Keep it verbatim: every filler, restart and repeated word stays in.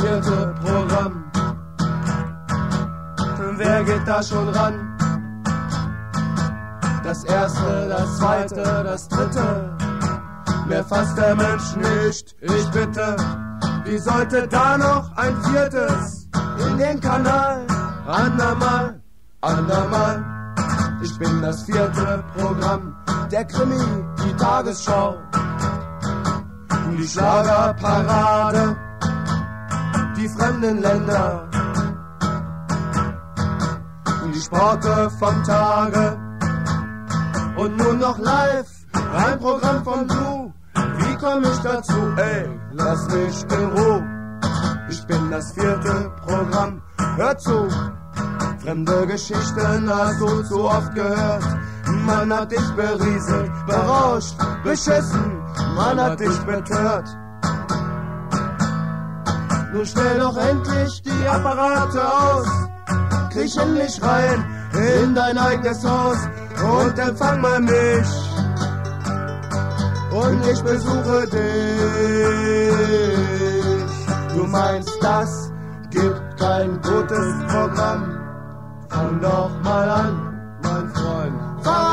vierte Programm. Wer geht da schon ran? Das erste, das zweite, das dritte. Mehr fasst der Mensch nicht, ich bitte. Wie sollte da noch ein viertes in den Kanal? Andermal, andermal. Ich bin das vierte Programm. Der Krimi, die Tagesschau, die Schlagerparade, die fremden Länder, die Sporte vom Tage und nun noch live ein Programm von Du. Wie komm ich dazu? Ey, lass mich in Ruhe. Ich bin das vierte Programm. Hör zu. Fremde Geschichten hast du zu oft gehört. Man hat dich berieselt, berauscht, beschissen. Man hat dich betört. Nun stell doch endlich die Apparate aus. Kriech endlich rein in dein eigenes Haus und empfang mal mich. Und ich besuche dich. Du meinst, das gibt kein gutes Programm. Fang doch mal an, mein Freund. Fang